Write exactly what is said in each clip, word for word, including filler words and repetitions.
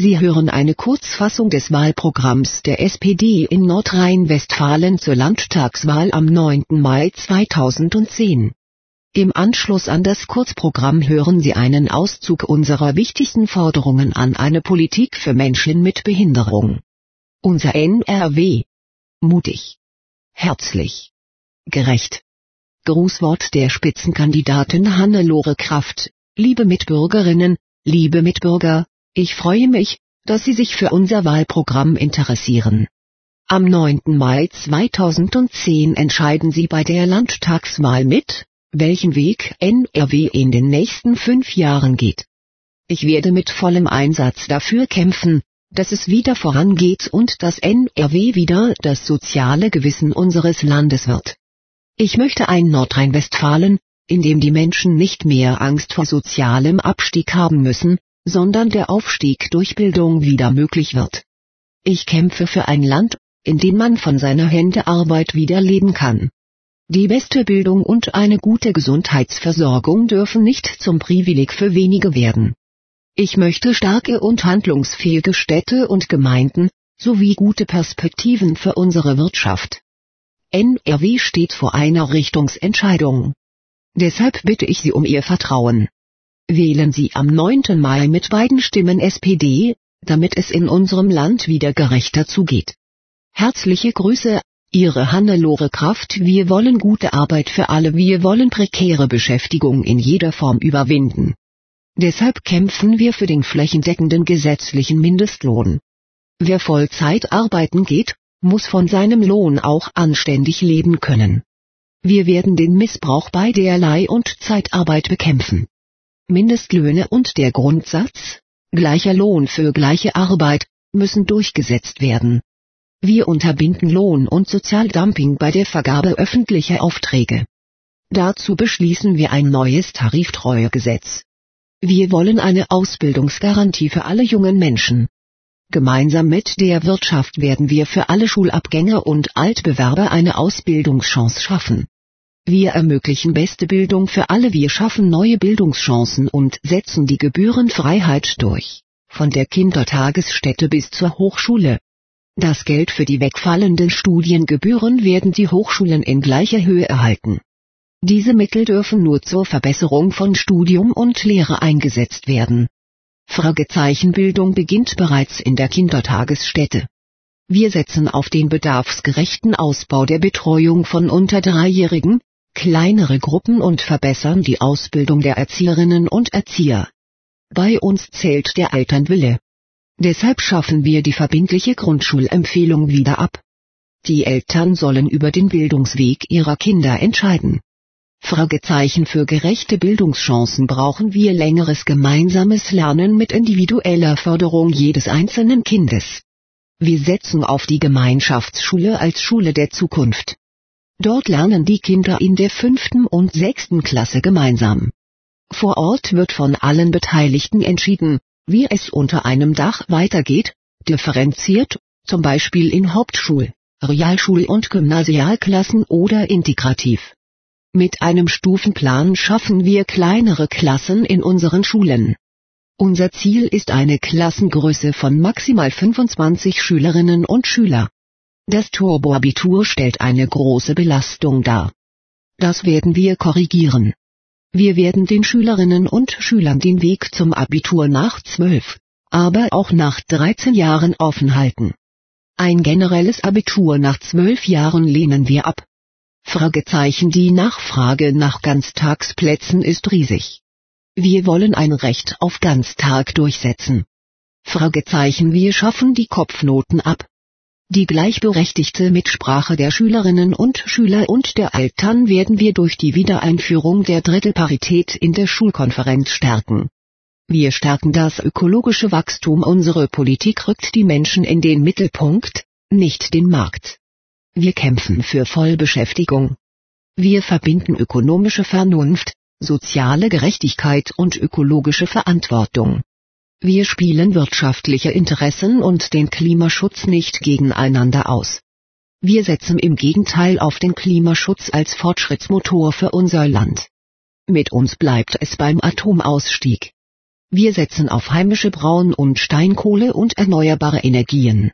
Sie hören eine Kurzfassung des Wahlprogramms der S P D in Nordrhein-Westfalen zur Landtagswahl am neunten Mai zweitausendzehn. Im Anschluss an das Kurzprogramm hören Sie einen Auszug unserer wichtigsten Forderungen an eine Politik für Menschen mit Behinderung. Unser N R W. Mutig. Herzlich. Gerecht. Grußwort der Spitzenkandidatin Hannelore Kraft. Liebe Mitbürgerinnen, liebe Mitbürger, ich freue mich, dass Sie sich für unser Wahlprogramm interessieren. Am neunten Mai zweitausendzehn entscheiden Sie bei der Landtagswahl mit, welchen Weg N R W in den nächsten fünf Jahren geht. Ich werde mit vollem Einsatz dafür kämpfen, dass es wieder vorangeht und dass N R W wieder das soziale Gewissen unseres Landes wird. Ich möchte ein Nordrhein-Westfalen, in dem die Menschen nicht mehr Angst vor sozialem Abstieg haben müssen, sondern der Aufstieg durch Bildung wieder möglich wird. Ich kämpfe für ein Land, in dem man von seiner Händearbeit wieder leben kann. Die beste Bildung und eine gute Gesundheitsversorgung dürfen nicht zum Privileg für wenige werden. Ich möchte starke und handlungsfähige Städte und Gemeinden, sowie gute Perspektiven für unsere Wirtschaft. N R W steht vor einer Richtungsentscheidung. Deshalb bitte ich Sie um Ihr Vertrauen. Wählen Sie am neunten Mai mit beiden Stimmen S P D, damit es in unserem Land wieder gerechter zugeht. Herzliche Grüße, Ihre Hannelore Kraft. Wir wollen gute Arbeit für alle, wir wollen prekäre Beschäftigung in jeder Form überwinden. Deshalb kämpfen wir für den flächendeckenden gesetzlichen Mindestlohn. Wer Vollzeit arbeiten geht, muss von seinem Lohn auch anständig leben können. Wir werden den Missbrauch bei der Leih- und Zeitarbeit bekämpfen. Mindestlöhne und der Grundsatz, gleicher Lohn für gleiche Arbeit, müssen durchgesetzt werden. Wir unterbinden Lohn- und Sozialdumping bei der Vergabe öffentlicher Aufträge. Dazu beschließen wir ein neues Tariftreuegesetz. Wir wollen eine Ausbildungsgarantie für alle jungen Menschen. Gemeinsam mit der Wirtschaft werden wir für alle Schulabgänger und Altbewerber eine Ausbildungschance schaffen. Wir ermöglichen beste Bildung für alle, wir schaffen neue Bildungschancen und setzen die Gebührenfreiheit durch, von der Kindertagesstätte bis zur Hochschule. Das Geld für die wegfallenden Studiengebühren werden die Hochschulen in gleicher Höhe erhalten. Diese Mittel dürfen nur zur Verbesserung von Studium und Lehre eingesetzt werden. Fragezeichenbildung beginnt bereits in der Kindertagesstätte. Wir setzen auf den bedarfsgerechten Ausbau der Betreuung von unter Dreijährigen, kleinere Gruppen und verbessern die Ausbildung der Erzieherinnen und Erzieher. Bei uns zählt der Elternwille. Deshalb schaffen wir die verbindliche Grundschulempfehlung wieder ab. Die Eltern sollen über den Bildungsweg ihrer Kinder entscheiden. Fragezeichen für gerechte Bildungschancen brauchen wir längeres gemeinsames Lernen mit individueller Förderung jedes einzelnen Kindes. Wir setzen auf die Gemeinschaftsschule als Schule der Zukunft. Dort lernen die Kinder in der fünften und sechsten Klasse gemeinsam. Vor Ort wird von allen Beteiligten entschieden, wie es unter einem Dach weitergeht, differenziert, zum Beispiel in Hauptschul-, Realschul- und Gymnasialklassen oder integrativ. Mit einem Stufenplan schaffen wir kleinere Klassen in unseren Schulen. Unser Ziel ist eine Klassengröße von maximal fünfundzwanzig Schülerinnen und Schüler. Das Turboabitur stellt eine große Belastung dar. Das werden wir korrigieren. Wir werden den Schülerinnen und Schülern den Weg zum Abitur nach zwölf, aber auch nach dreizehn Jahren offen halten. Ein generelles Abitur nach zwölf Jahren lehnen wir ab. Fragezeichen Die Nachfrage nach Ganztagsplätzen ist riesig. Wir wollen ein Recht auf Ganztag durchsetzen. Fragezeichen Wir schaffen die Kopfnoten ab. Die gleichberechtigte Mitsprache der Schülerinnen und Schüler und der Eltern werden wir durch die Wiedereinführung der Drittelparität in der Schulkonferenz stärken. Wir stärken das ökologische Wachstum. Unsere Politik rückt die Menschen in den Mittelpunkt, nicht den Markt. Wir kämpfen für Vollbeschäftigung. Wir verbinden ökonomische Vernunft, soziale Gerechtigkeit und ökologische Verantwortung. Wir spielen wirtschaftliche Interessen und den Klimaschutz nicht gegeneinander aus. Wir setzen im Gegenteil auf den Klimaschutz als Fortschrittsmotor für unser Land. Mit uns bleibt es beim Atomausstieg. Wir setzen auf heimische Braun- und Steinkohle und erneuerbare Energien.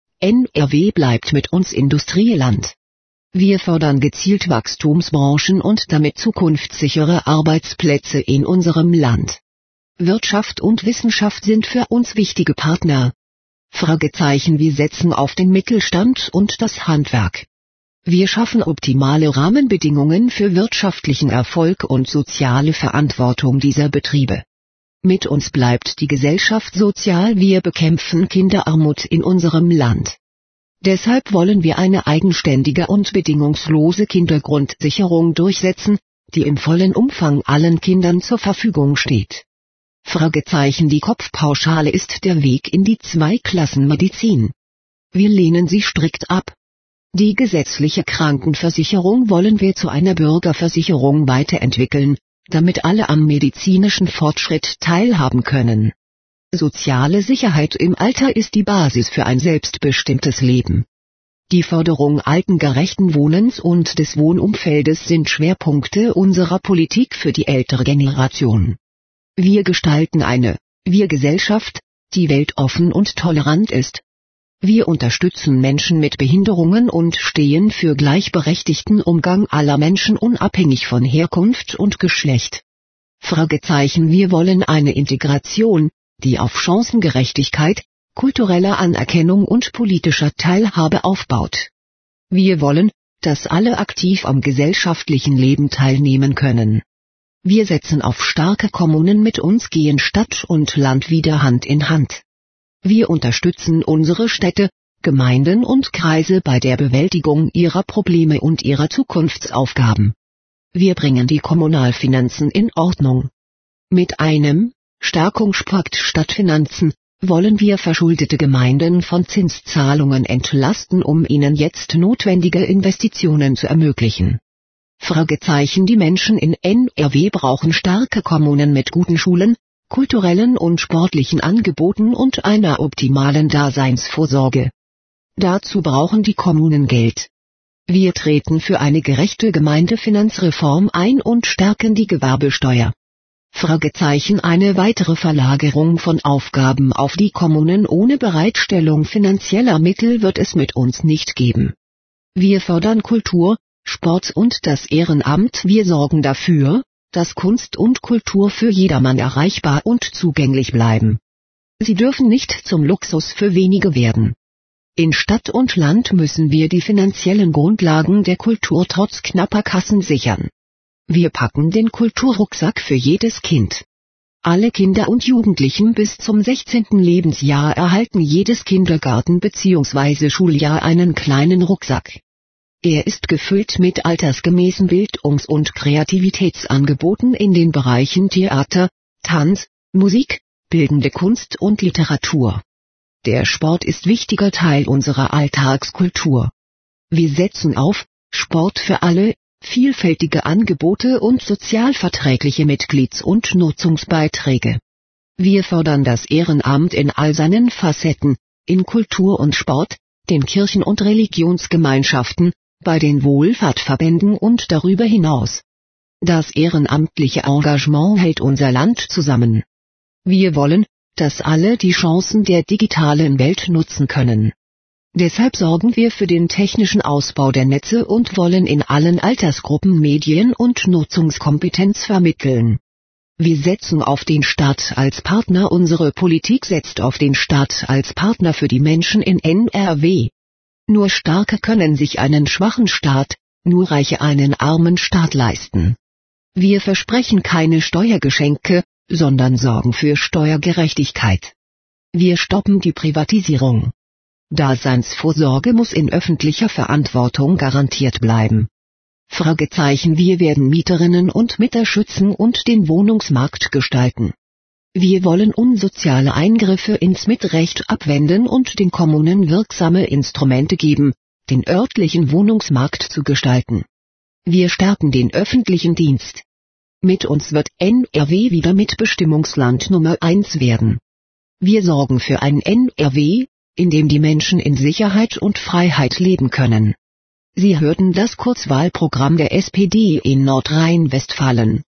N R W bleibt mit uns Industrieland. Wir fördern gezielt Wachstumsbranchen und damit zukunftssichere Arbeitsplätze in unserem Land. Wirtschaft und Wissenschaft sind für uns wichtige Partner. Fragezeichen: Wir setzen auf den Mittelstand und das Handwerk. Wir schaffen optimale Rahmenbedingungen für wirtschaftlichen Erfolg und soziale Verantwortung dieser Betriebe. Mit uns bleibt die Gesellschaft sozial. Wir bekämpfen Kinderarmut in unserem Land. Deshalb wollen wir eine eigenständige und bedingungslose Kindergrundsicherung durchsetzen, die im vollen Umfang allen Kindern zur Verfügung steht. Fragezeichen: Die Kopfpauschale ist der Weg in die Zweiklassenmedizin. Wir lehnen sie strikt ab. Die gesetzliche Krankenversicherung wollen wir zu einer Bürgerversicherung weiterentwickeln, damit alle am medizinischen Fortschritt teilhaben können. Soziale Sicherheit im Alter ist die Basis für ein selbstbestimmtes Leben. Die Förderung altengerechten Wohnens und des Wohnumfeldes sind Schwerpunkte unserer Politik für die ältere Generation. Wir gestalten eine Wir-Gesellschaft, die weltoffen und tolerant ist. Wir unterstützen Menschen mit Behinderungen und stehen für gleichberechtigten Umgang aller Menschen unabhängig von Herkunft und Geschlecht. Fragezeichen: Wir wollen eine Integration, die auf Chancengerechtigkeit, kultureller Anerkennung und politischer Teilhabe aufbaut. Wir wollen, dass alle aktiv am gesellschaftlichen Leben teilnehmen können. Wir setzen auf starke Kommunen. Mit uns gehen Stadt und Land wieder Hand in Hand. Wir unterstützen unsere Städte, Gemeinden und Kreise bei der Bewältigung ihrer Probleme und ihrer Zukunftsaufgaben. Wir bringen die Kommunalfinanzen in Ordnung. Mit einem Stärkungspakt Stadtfinanzen wollen wir verschuldete Gemeinden von Zinszahlungen entlasten, um ihnen jetzt notwendige Investitionen zu ermöglichen. Fragezeichen: Die Menschen in N R W brauchen starke Kommunen mit guten Schulen, kulturellen und sportlichen Angeboten und einer optimalen Daseinsvorsorge. Dazu brauchen die Kommunen Geld. Wir treten für eine gerechte Gemeindefinanzreform ein und stärken die Gewerbesteuer. Fragezeichen: Eine weitere Verlagerung von Aufgaben auf die Kommunen ohne Bereitstellung finanzieller Mittel wird es mit uns nicht geben. Wir fördern Kultur, Sport und das Ehrenamt. Wir sorgen dafür, dass Kunst und Kultur für jedermann erreichbar und zugänglich bleiben. Sie dürfen nicht zum Luxus für wenige werden. In Stadt und Land müssen wir die finanziellen Grundlagen der Kultur trotz knapper Kassen sichern. Wir packen den Kulturrucksack für jedes Kind. Alle Kinder und Jugendlichen bis zum sechzehnten Lebensjahr erhalten jedes Kindergarten- bzw. Schuljahr einen kleinen Rucksack. Er ist gefüllt mit altersgemäßen Bildungs- und Kreativitätsangeboten in den Bereichen Theater, Tanz, Musik, bildende Kunst und Literatur. Der Sport ist wichtiger Teil unserer Alltagskultur. Wir setzen auf Sport für alle, vielfältige Angebote und sozialverträgliche Mitglieds- und Nutzungsbeiträge. Wir fördern das Ehrenamt in all seinen Facetten, in Kultur und Sport, den Kirchen- und Religionsgemeinschaften, bei den Wohlfahrtverbänden und darüber hinaus. Das ehrenamtliche Engagement hält unser Land zusammen. Wir wollen, dass alle die Chancen der digitalen Welt nutzen können. Deshalb sorgen wir für den technischen Ausbau der Netze und wollen in allen Altersgruppen Medien- und Nutzungskompetenz vermitteln. Wir setzen auf den Staat als Partner. Unsere Politik setzt auf den Staat als Partner für die Menschen in N R W. Nur Starke können sich einen schwachen Staat, nur Reiche einen armen Staat leisten. Wir versprechen keine Steuergeschenke, sondern sorgen für Steuergerechtigkeit. Wir stoppen die Privatisierung. Daseinsvorsorge muss in öffentlicher Verantwortung garantiert bleiben. Fragezeichen: Wir werden Mieterinnen und Mieter schützen und den Wohnungsmarkt gestalten. Wir wollen unsoziale Eingriffe ins Mietrecht abwenden und den Kommunen wirksame Instrumente geben, den örtlichen Wohnungsmarkt zu gestalten. Wir stärken den öffentlichen Dienst. Mit uns wird N R W wieder Mitbestimmungsland Nummer eins werden. Wir sorgen für ein N R W, in dem die Menschen in Sicherheit und Freiheit leben können. Sie hörten das Kurzwahlprogramm der S P D in Nordrhein-Westfalen.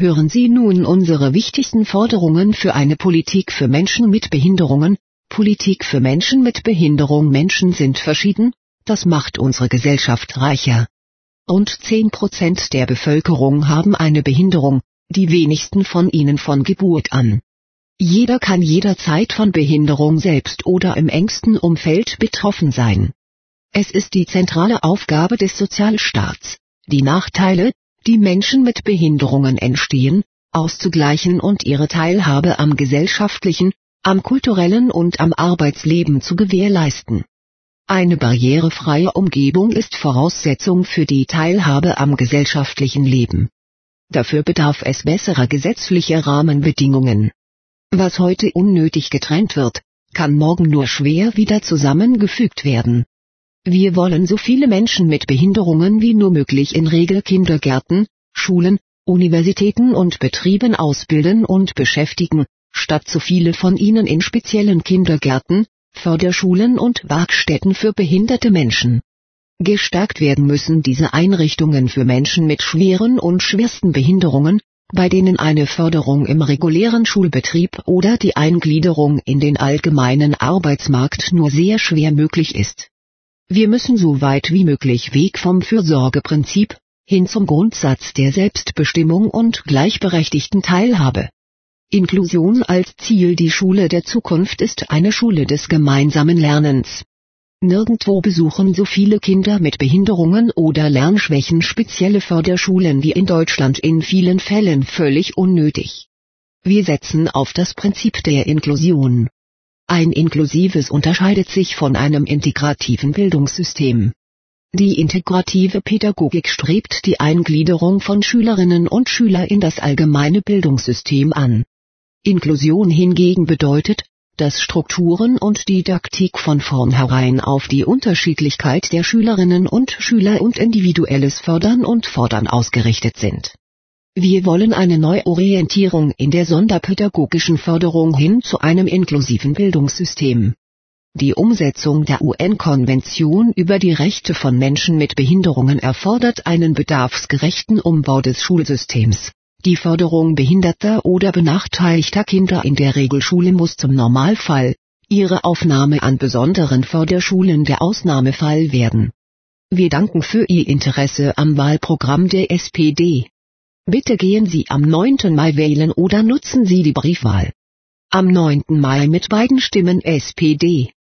Hören Sie nun unsere wichtigsten Forderungen für eine Politik für Menschen mit Behinderungen. Politik für Menschen mit Behinderung. Menschen sind verschieden, das macht unsere Gesellschaft reicher. Rund zehn Prozent der Bevölkerung haben eine Behinderung, die wenigsten von ihnen von Geburt an. Jeder kann jederzeit von Behinderung selbst oder im engsten Umfeld betroffen sein. Es ist die zentrale Aufgabe des Sozialstaats, die Nachteile, die Menschen mit Behinderungen entstehen, auszugleichen und ihre Teilhabe am gesellschaftlichen, am kulturellen und am Arbeitsleben zu gewährleisten. Eine barrierefreie Umgebung ist Voraussetzung für die Teilhabe am gesellschaftlichen Leben. Dafür bedarf es besserer gesetzlicher Rahmenbedingungen. Was heute unnötig getrennt wird, kann morgen nur schwer wieder zusammengefügt werden. Wir wollen so viele Menschen mit Behinderungen wie nur möglich in Regelkindergärten, Schulen, Universitäten und Betrieben ausbilden und beschäftigen, statt so viele von ihnen in speziellen Kindergärten, Förderschulen und Werkstätten für behinderte Menschen. Gestärkt werden müssen diese Einrichtungen für Menschen mit schweren und schwersten Behinderungen, bei denen eine Förderung im regulären Schulbetrieb oder die Eingliederung in den allgemeinen Arbeitsmarkt nur sehr schwer möglich ist. Wir müssen so weit wie möglich weg vom Fürsorgeprinzip, hin zum Grundsatz der Selbstbestimmung und gleichberechtigten Teilhabe. Inklusion als Ziel. Die Schule der Zukunft ist eine Schule des gemeinsamen Lernens. Nirgendwo besuchen so viele Kinder mit Behinderungen oder Lernschwächen spezielle Förderschulen wie in Deutschland, in vielen Fällen völlig unnötig. Wir setzen auf das Prinzip der Inklusion. Ein inklusives unterscheidet sich von einem integrativen Bildungssystem. Die integrative Pädagogik strebt die Eingliederung von Schülerinnen und Schülern in das allgemeine Bildungssystem an. Inklusion hingegen bedeutet, dass Strukturen und Didaktik von vornherein auf die Unterschiedlichkeit der Schülerinnen und Schüler und individuelles Fördern und Fordern ausgerichtet sind. Wir wollen eine Neuorientierung in der sonderpädagogischen Förderung hin zu einem inklusiven Bildungssystem. Die Umsetzung der U N-Konvention über die Rechte von Menschen mit Behinderungen erfordert einen bedarfsgerechten Umbau des Schulsystems. Die Förderung behinderter oder benachteiligter Kinder in der Regelschule muss zum Normalfall, ihre Aufnahme an besonderen Förderschulen der Ausnahmefall werden. Wir danken für Ihr Interesse am Wahlprogramm der S P D. Bitte gehen Sie am neunten Mai wählen oder nutzen Sie die Briefwahl. Am neunten Mai mit beiden Stimmen S P D.